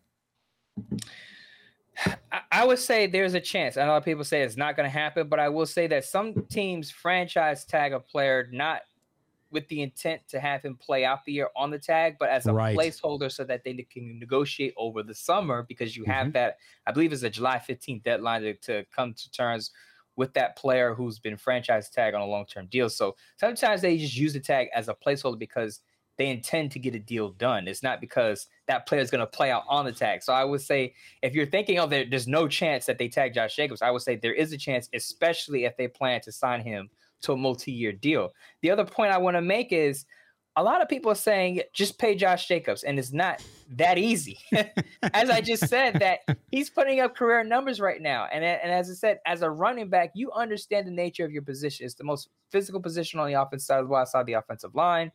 I would say there's a chance. I know a lot of people say it's not going to happen, but I will say that some teams franchise tag a player not with the intent to have him play out the year on the tag, but as a placeholder so that they can negotiate over the summer, because you have that, I believe it's a July 15th deadline to come to terms with that player who's been franchise tagged on a long-term deal. So sometimes they just use the tag as a placeholder because they intend to get a deal done. It's not because that player is going to play out on the tag. So I would say if you're thinking, oh, there's no chance that they tag Josh Jacobs, I would say there is a chance, especially if they plan to sign him to a multi-year deal. The other point I want to make is a lot of people are saying just pay Josh Jacobs, and it's not that easy. As I just said, that he's putting up career numbers right now. And as I said, as a running back, you understand the nature of your position. It's the most physical position on the offensive side, outside the offensive line.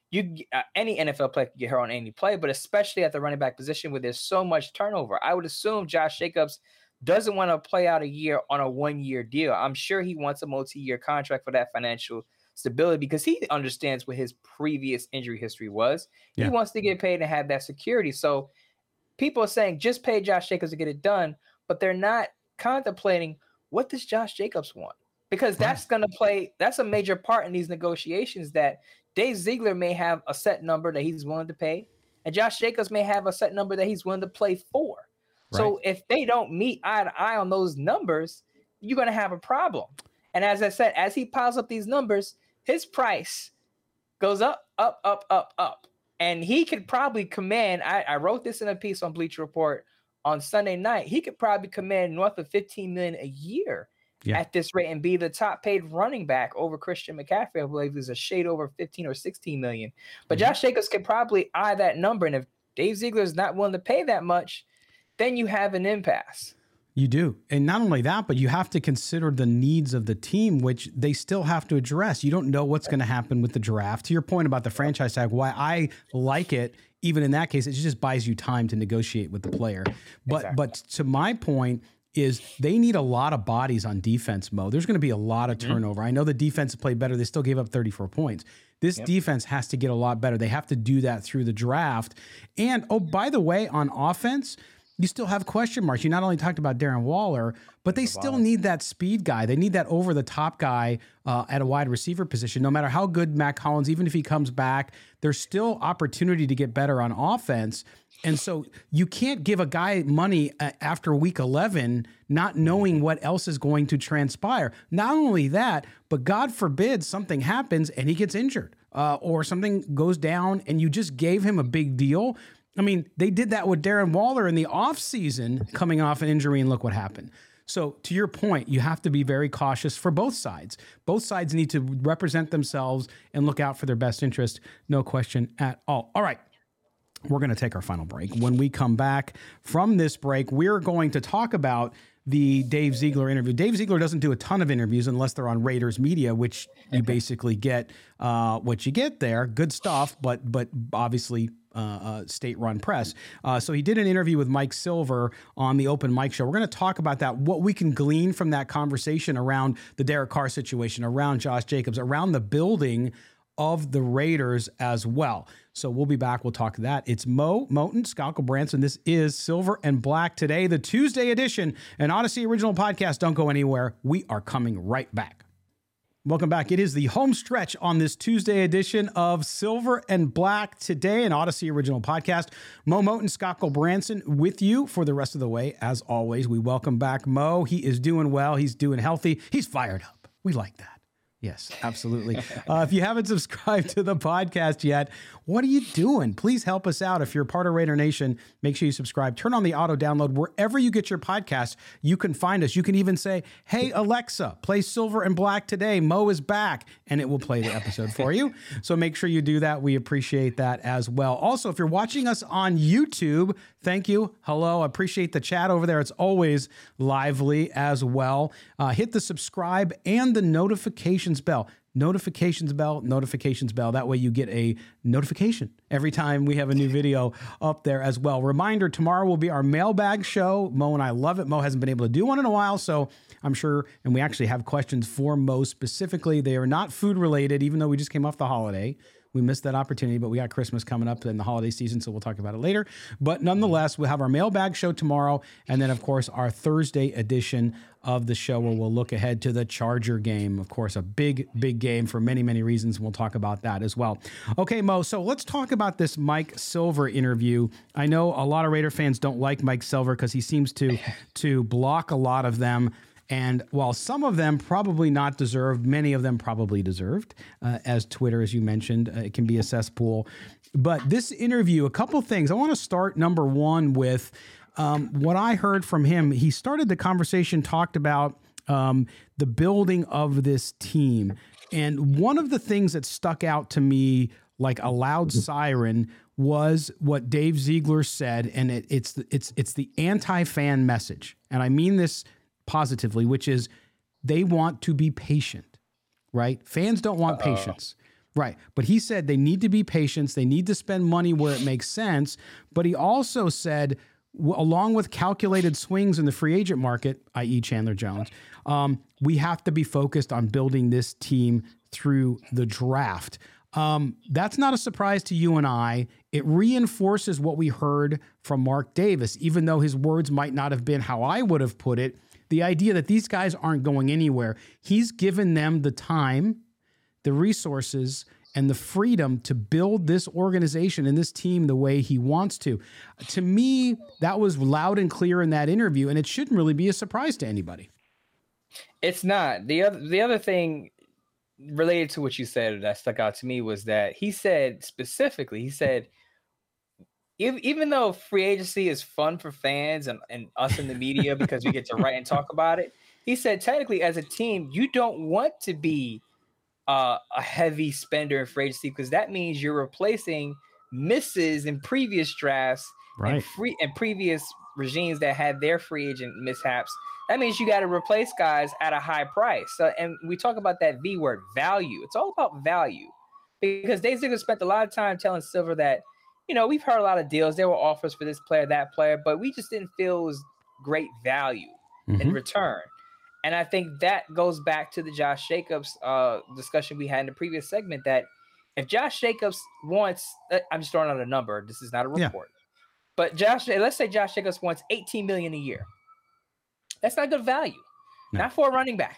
Any NFL player can get hurt on any play, but especially at the running back position where there's so much turnover. I would assume Josh Jacobs doesn't want to play out a year on a 1-year deal. I'm sure he wants a multi-year contract for that financial stability because he understands what his previous injury history was. Yeah. He wants to get paid and have that security. So people are saying just pay Josh Jacobs to get it done, but they're not contemplating what does Josh Jacobs want? Because that's a major part in these negotiations, that Dave Ziegler may have a set number that he's willing to pay, and Josh Jacobs may have a set number that he's willing to play for. Right. So if they don't meet eye to eye on those numbers, you're going to have a problem. And as I said, as he piles up these numbers, his price goes up, up, up, up, up. And he could probably command, I wrote this in a piece on Bleacher Report on Sunday night, he could probably command north of $15 million a year at this rate and be the top paid running back over Christian McCaffrey. I believe there's a shade over 15 or 16 million. But Josh Jacobs could probably eye that number. And if Dave Ziegler is not willing to pay that much, then you have an impasse. You do. And not only that, but you have to consider the needs of the team, which they still have to address. You don't know what's going to happen with the draft. To your point about the franchise tag, why I like it, even in that case, it just buys you time to negotiate with the player. But to my point is they need a lot of bodies on defense, Mo. There's going to be a lot of turnover. I know the defense played better. They still gave up 34 points. This defense has to get a lot better. They have to do that through the draft. And, oh, by the way, on offense, you still have question marks. You not only talked about Darren Waller, but they still need that speed guy. They need that over-the-top guy at a wide receiver position. No matter how good Matt Collins, even if he comes back, there's still opportunity to get better on offense. And so you can't give a guy money after week 11 not knowing what else is going to transpire. Not only that, but God forbid something happens and he gets injured or something goes down and you just gave him a big deal. I mean, they did that with Darren Waller in the offseason coming off an injury, and look what happened. So to your point, you have to be very cautious for both sides. Both sides need to represent themselves and look out for their best interest. No question at all. All right. We're going to take our final break. When we come back from this break, we're going to talk about the Dave Ziegler interview. Dave Ziegler doesn't do a ton of interviews unless they're on Raiders media, which you basically get what you get there. Good stuff, but obviously state-run press. So he did an interview with Mike Silver on the Open Mic Show. We're going to talk about that, what we can glean from that conversation around the Derek Carr situation, around Josh Jacobs, around the building of the Raiders as well. So we'll be back. We'll talk that. It's Mo Moton, Scott Branson. This is Silver and Black today, the Tuesday edition, an Odyssey original podcast. Don't go anywhere. We are coming right back. Welcome back. It is the home stretch on this Tuesday edition of Silver and Black today, an Odyssey original podcast. Mo Moton, Scott Branson with you for the rest of the way. As always, we welcome back Mo. He is doing well. He's doing healthy. He's fired up. We like that. Yes, absolutely. If you haven't subscribed to the podcast yet, what are you doing? Please help us out. If you're part of Raider Nation, make sure you subscribe. Turn on the auto download wherever you get your podcast. You can find us. You can even say, "Hey, Alexa, play Silver and Black today. Mo is back," and it will play the episode for you. So make sure you do that. We appreciate that as well. Also, if you're watching us on YouTube, thank you. Hello. I appreciate the chat over there. It's always lively as well. Hit the subscribe and the notifications bell. Notifications bell. That way you get a notification every time we have a new video up there as well. Reminder, tomorrow will be our mailbag show. Mo and I love it. Mo hasn't been able to do one in a while, so I'm sure, and we actually have questions for Mo specifically. They are not food related, even though we just came off the holiday. We missed that opportunity, but we got Christmas coming up in the holiday season, so we'll talk about it later. But nonetheless, we'll have our mailbag show tomorrow, and then, of course, our Thursday edition of the show where we'll look ahead to the Charger game. Of course, a big, big game for many, many reasons. We'll talk about that as well. Okay, Mo, so let's talk about this Mike Silver interview. I know a lot of Raider fans don't like Mike Silver because he seems to block a lot of them. And while some of them probably not deserved, many of them probably deserved, as Twitter, as you mentioned, it can be a cesspool. But this interview, a couple things. I want to start, number one, with what I heard from him. He started the conversation, talked about the building of this team. And one of the things that stuck out to me like a loud siren was what Dave Ziegler said. And it's the anti-fan message. And I mean this positively, which is they want to be patient, right? Fans don't want patience, right? But he said they need to be patient. They need to spend money where it makes sense. But he also said, along with calculated swings in the free agent market, i.e. Chandler Jones, we have to be focused on building this team through the draft. That's not a surprise to you and I. It reinforces what we heard from Mark Davis, even though his words might not have been how I would have put it. The idea that these guys aren't going anywhere. He's given them the time, the resources, and the freedom to build this organization and this team the way he wants to. To me, that was loud and clear in that interview, and it shouldn't really be a surprise to anybody. It's not. The other thing related to what you said that stuck out to me was that he said specifically, even though free agency is fun for fans and us in the media because we get to write and talk about it, he said technically as a team, you don't want to be a heavy spender in free agency because that means you're replacing misses in previous drafts, right, and previous regimes that had their free agent mishaps. That means you got to replace guys at a high price. So, and we talk about that V word, value. It's all about value because Dave Ziegler spent a lot of time telling Silver that, you know, we've heard a lot of deals. There were offers for this player, that player, but we just didn't feel it was great value in return. And I think that goes back to the Josh Jacobs discussion we had in the previous segment that if Josh Jacobs wants, I'm just throwing out a number. This is not a report, but let's say Josh Jacobs wants $18 million a year. That's not good value, not for a running back.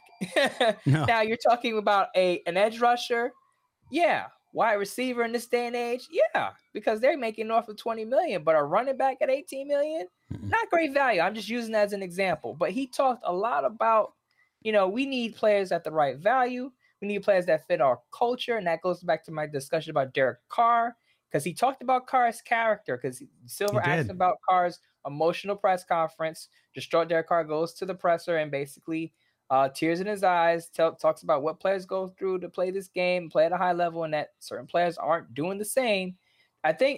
No. Now you're talking about an edge rusher. Yeah. Wide receiver in this day and age, yeah, because they're making north of $20 million, but a running back at $18 million, not great value. I'm just using that as an example. But he talked a lot about, you know, we need players at the right value. We need players that fit our culture, and that goes back to my discussion about Derek Carr, because he talked about Carr's character, because Silver asked about Carr's emotional press conference. Distraught Derek Carr goes to the presser and basically tears in his eyes, talks about what players go through to play this game, play at a high level, and that certain players aren't doing the same. I think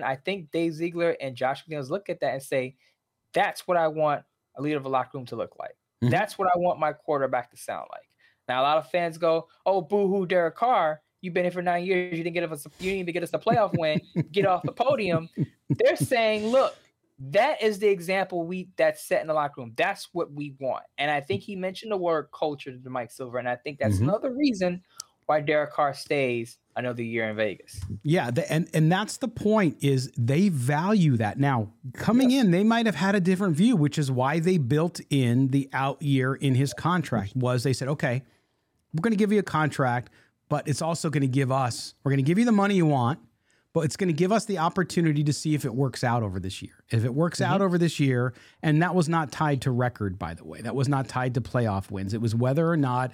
Dave Ziegler and Josh McDaniels look at that and say, that's what I want a leader of a locker room to look like. That's what I want my quarterback to sound like. Now, a lot of fans go, oh, boo-hoo, Derek Carr. You've been here for 9 years. You didn't even get us a playoff win. Get off the podium. They're saying, look, that is the example that's set in the locker room. That's what we want. And I think he mentioned the word culture to Mike Silver. And I think that's another reason why Derek Carr stays another year in Vegas. Yeah. And that's the point, is they value that. Now, coming in, they might have had a different view, which is why they built in the out year in his contract. Was they said, okay, we're going to give you a contract, but it's also going to give us, we're going to give you the money you want, but it's going to give us the opportunity to see if it works out over this year. If it works out over this year, and that was not tied to record, by the way, that was not tied to playoff wins. It was whether or not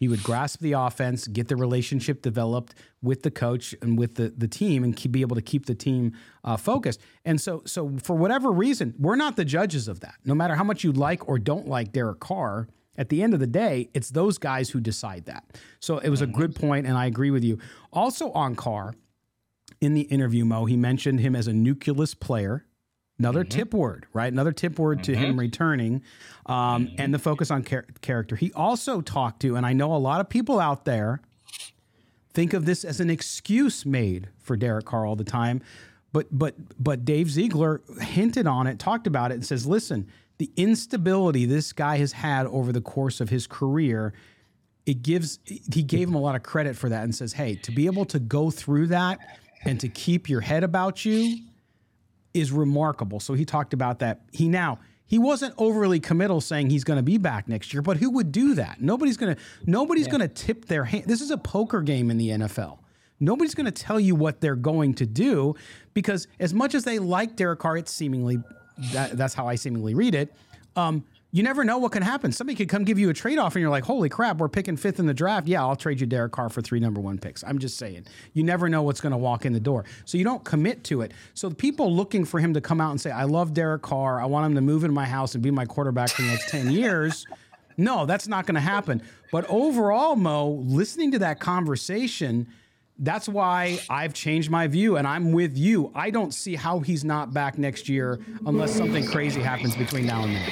He would grasp the offense, get the relationship developed with the coach and with the team, and be able to keep the team focused. And so for whatever reason, we're not the judges of that. No matter how much you like or don't like Derek Carr, at the end of the day, it's those guys who decide that. So it was a good point, and I agree with you. Also on Carr, in the interview, Mo, he mentioned him as a nucleus player. Another tip word, right? Another tip word to him returning, and the focus on character. He also talked to, and I know a lot of people out there think of this as an excuse made for Derek Carr all the time, but Dave Ziegler hinted on it, talked about it, and says, listen, the instability this guy has had over the course of his career, he gave him a lot of credit for that, and says, hey, to be able to go through that and to keep your head about you is remarkable. So he talked about that. He wasn't overly committal saying he's going to be back next year, but who would do that? Nobody's going to tip their hand. This is a poker game in the NFL. Nobody's going to tell you what they're going to do, because as much as they like Derek Carr, it's seemingly that's how I seemingly read it. You never know what can happen. Somebody could come give you a trade offer and you're like, holy crap, we're picking 5th in the draft. Yeah, I'll trade you Derek Carr for 3 number 1 picks. I'm just saying. You never know what's going to walk in the door. So you don't commit to it. So the people looking for him to come out and say, I love Derek Carr, I want him to move into my house and be my quarterback for the next 10 years. No, that's not going to happen. But overall, Mo, listening to that conversation, that's why I've changed my view, and I'm with you. I don't see how he's not back next year unless something crazy happens between now and then.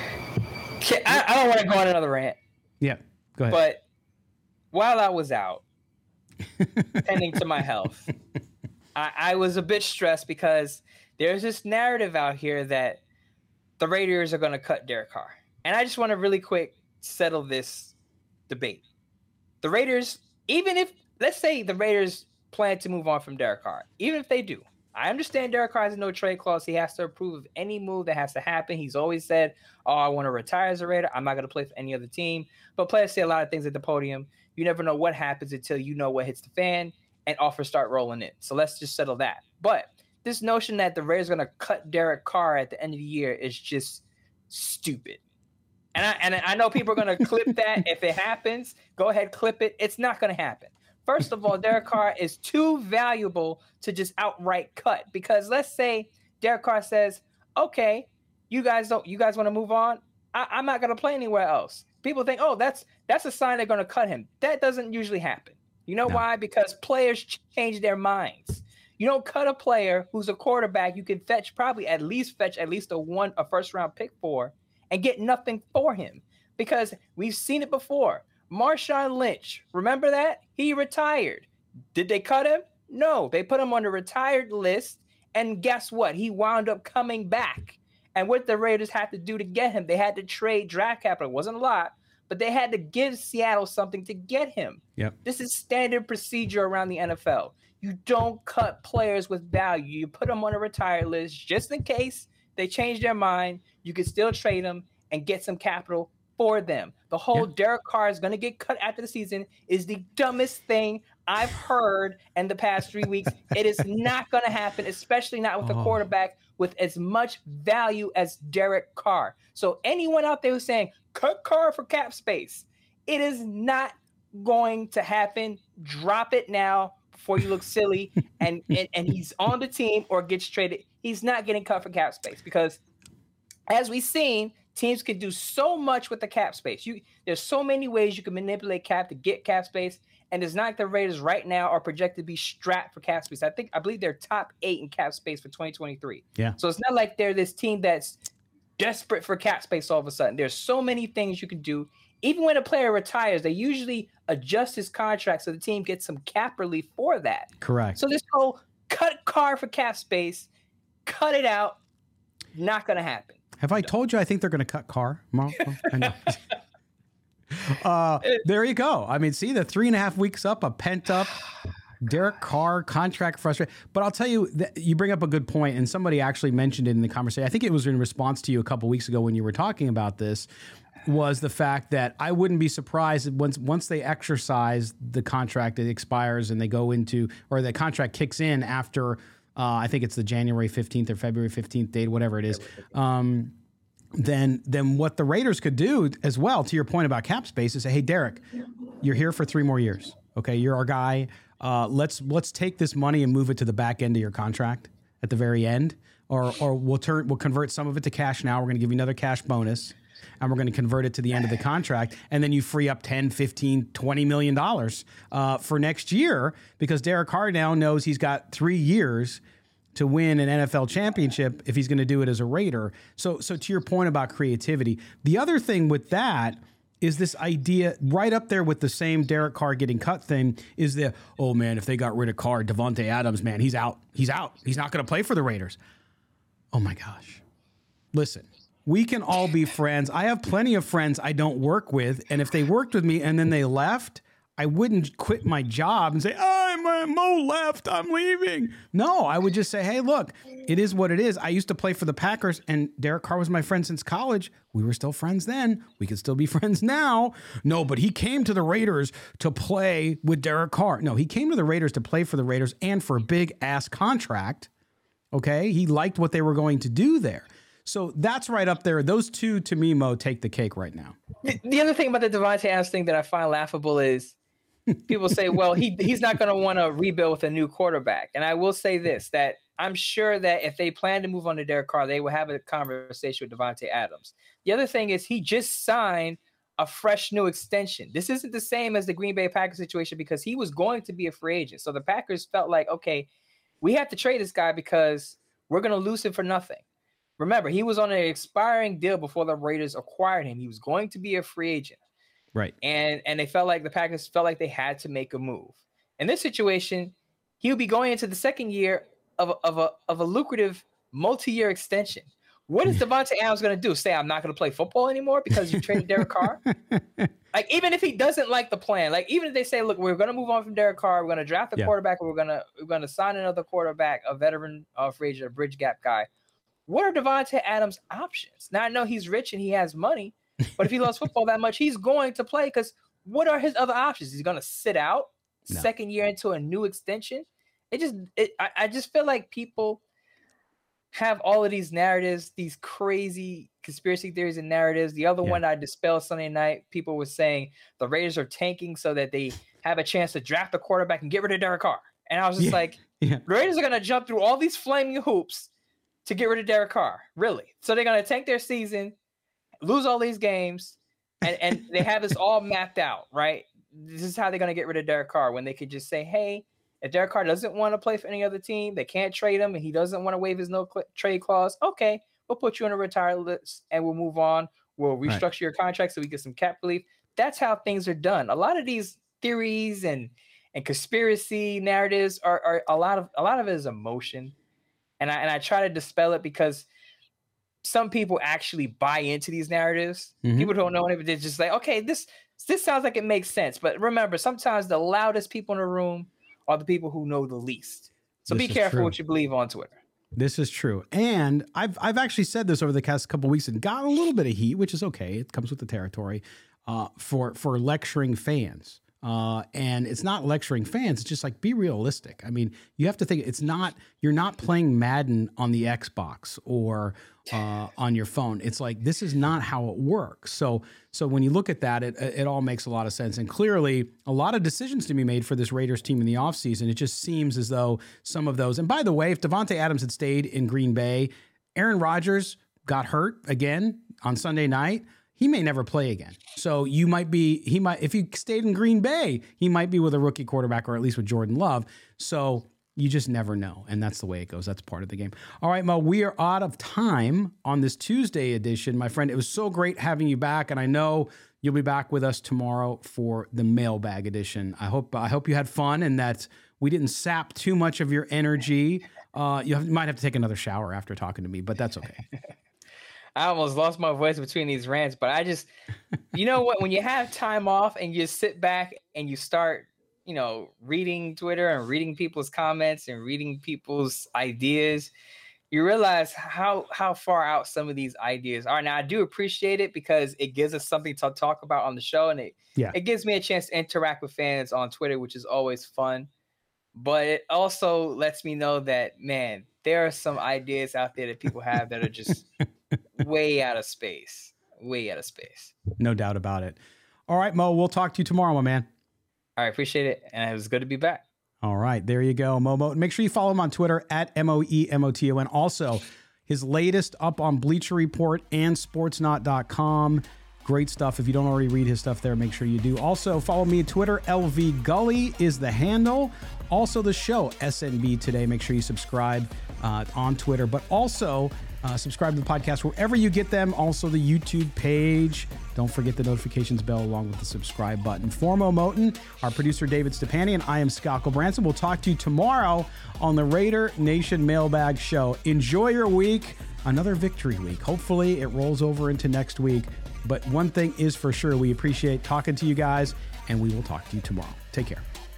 I don't want to go on another rant. Yeah, go ahead. But while I was out, tending to my health, I was a bit stressed because there's this narrative out here that the Raiders are going to cut Derek Carr. And I just want to really quick settle this debate. The Raiders, even if, let's say the Raiders plan to move on from Derek Carr, even if they do, I understand Derek Carr has no trade clause. He has to approve of any move that has to happen. He's always said, I want to retire as a Raider. I'm not going to play for any other team. But players say a lot of things at the podium. You never know what happens until you know what hits the fan and offers start rolling in. So let's just settle that. But this notion that the Raiders are going to cut Derek Carr at the end of the year is just stupid. And I know people are going to clip that. If it happens, go ahead, clip it. It's not going to happen. First of all, Derek Carr is too valuable to just outright cut, because let's say Derek Carr says, okay, you guys want to move on? I'm not going to play anywhere else. People think, that's a sign they're going to cut him. That doesn't usually happen. You know why? Because players change their minds. You don't cut a player who's a quarterback you can probably at least a first round pick for and get nothing for him, because we've seen it before. Marshawn Lynch, remember that? He retired. Did they cut him? No, they put him on the retired list, and guess what? He wound up coming back. And what the Raiders had to do to get him, they had to trade draft capital. It wasn't a lot, but they had to give Seattle something to get him. Yep. This is standard procedure around the NFL. You don't cut players with value. You put them on a retired list just in case they change their mind. You can still trade them and get some capital for them. The whole Derek Carr is going to get cut after the season is the dumbest thing I've heard in the past 3 weeks. It is not going to happen, especially not with a quarterback with as much value as Derek Carr. So anyone out there who's saying, cut Carr for cap space, it is not going to happen. Drop it now before you look silly and he's on the team or gets traded. He's not getting cut for cap space, because as we've seen, teams can do so much with the cap space. There's so many ways you can manipulate cap to get cap space, and it's not like the Raiders right now are projected to be strapped for cap space. I believe they're top 8 in cap space for 2023. Yeah. So it's not like they're this team that's desperate for cap space all of a sudden. There's so many things you can do. Even when a player retires, they usually adjust his contract so the team gets some cap relief for that. Correct. So this whole cut Carr for cap space, cut it out, not going to happen. Have I told you I think they're going to cut Carr? I know. There you go. I mean, see, the 3.5 weeks up, a pent up Derek Carr contract frustrated. But I'll tell you, you bring up a good point, and somebody actually mentioned it in the conversation. I think it was in response to you a couple weeks ago when you were talking about this, was the fact that I wouldn't be surprised once they exercise the contract, it expires and they go into, or the contract kicks in after I think it's the January 15th or February 15th date, whatever it is. then what the Raiders could do as well, to your point about cap space, is say, hey, Derek, you're here for 3 more years. Okay, you're our guy. Let's take this money and move it to the back end of your contract at the very end, or we'll convert some of it to cash now. We're going to give you another cash bonus, and we're going to convert it to the end of the contract, and then you free up $10, $15, $20 million for next year, because Derek Carr now knows he's got 3 years to win an NFL championship if he's going to do it as a Raider. So to your point about creativity, the other thing with that is this idea right up there with the same Derek Carr getting cut thing is oh man, if they got rid of Carr, Davante Adams, man, he's out. He's out. He's not going to play for the Raiders. Oh my gosh. Listen, we can all be friends. I have plenty of friends I don't work with. And if they worked with me and then they left, I wouldn't quit my job and say, Mo left, I'm leaving. No, I would just say, hey, look, it is what it is. I used to play for the Packers, and Derek Carr was my friend since college. We were still friends then. We could still be friends now. No, but he came to the Raiders to play with Derek Carr. No, he came to the Raiders to play for the Raiders and for a big-ass contract. Okay? He liked what they were going to do there. So that's right up there. Those two, to me, Mo, take the cake right now. The other thing about the Davante Adams thing that I find laughable is people say, well, he's not going to want to rebuild with a new quarterback. And I will say this, that I'm sure that if they plan to move on to Derek Carr, they will have a conversation with Davante Adams. The other thing is he just signed a fresh new extension. This isn't the same as the Green Bay Packers situation because he was going to be a free agent. So the Packers felt like, okay, we have to trade this guy because we're going to lose him for nothing. Remember, he was on an expiring deal before the Raiders acquired him. He was going to be a free agent. Right. And they felt like the Packers felt like they had to make a move. In this situation, he would be going into the second year of a lucrative multi-year extension. What is Davante Adams going to do? Say, I'm not going to play football anymore because you traded Derek Carr? Like, even if he doesn't like the plan, like, even if they say, look, we're going to move on from Derek Carr, we're going to draft a quarterback, we're going to sign another quarterback, a veteran free agent, a bridge gap guy. What are Davante Adams' options? Now, I know he's rich and he has money, but if he loves football that much, he's going to play because what are his other options? He's going to sit out second year into a new extension. I just feel like people have all of these narratives, these crazy conspiracy theories and narratives. The other one I dispelled Sunday night, people were saying the Raiders are tanking so that they have a chance to draft a quarterback and get rid of Derek Carr. And I was just the Raiders are going to jump through all these flaming hoops to get rid of Derek Carr. Really? So they're going to tank their season, lose all these games, and they have this all mapped out, right? This is how they're going to get rid of Derek Carr, when they could just say, hey, if Derek Carr doesn't want to play for any other team, they can't trade him, and he doesn't want to waive his no-trade clause, okay, we'll put you on a retired list, and we'll move on. We'll restructure your contract so we get some cap relief. That's how things are done. A lot of these theories and conspiracy narratives are a lot of it is emotion, and I try to dispel it because some people actually buy into these narratives. Mm-hmm. People don't know anything. They're just like, okay, this sounds like it makes sense. But remember, sometimes the loudest people in the room are the people who know the least. So be careful what you believe on Twitter. This is true. And I've actually said this over the past couple of weeks and got a little bit of heat, which is okay. It comes with the territory, for lecturing fans. And it's not lecturing fans. It's just like, be realistic. I mean, you have to think you're not playing Madden on the Xbox or on your phone. It's like, this is not how it works. So when you look at that, it all makes a lot of sense. And clearly a lot of decisions to be made for this Raiders team in the offseason. It just seems as though some of those, and by the way, if Davante Adams had stayed in Green Bay, Aaron Rodgers got hurt again on Sunday night. He may never play again. So if he stayed in Green Bay, he might be with a rookie quarterback or at least with Jordan Love. So you just never know. And that's the way it goes. That's part of the game. All right, Mo, we are out of time on this Tuesday edition. My friend, it was so great having you back. And I know you'll be back with us tomorrow for the mailbag edition. I hope you had fun and that we didn't sap too much of your energy. You might have to take another shower after talking to me, but that's okay. I almost lost my voice between these rants, but I just, you know what, when you have time off and you just sit back and you start, reading Twitter and reading people's comments and reading people's ideas, you realize how far out some of these ideas are. Now, I do appreciate it because it gives us something to talk about on the show, and it gives me a chance to interact with fans on Twitter, which is always fun. But it also lets me know that, man, there are some ideas out there that people have that are just way out of space. Way out of space. No doubt about it. All right, Mo, we'll talk to you tomorrow, my man. All right, appreciate it. And it was good to be back. All right, there you go, Mo Moton. Make sure you follow him on Twitter at MOEMOTON. Also, his latest up on Bleacher Report and Sportsnaut.com. Great stuff. If you don't already read his stuff there, make sure you do. Also, follow me on Twitter. LV Gully is the handle. Also, the show, SNB Today. Make sure you subscribe on Twitter, but also subscribe to the podcast wherever you get them. Also, the YouTube page. Don't forget the notifications bell along with the subscribe button. For Mo Moton, our producer David Stepani, and I am Scott Branson. We'll talk to you tomorrow on the Raider Nation Mailbag Show. Enjoy your week. Another victory week. Hopefully, it rolls over into next week. But one thing is for sure, we appreciate talking to you guys, and we will talk to you tomorrow. Take care.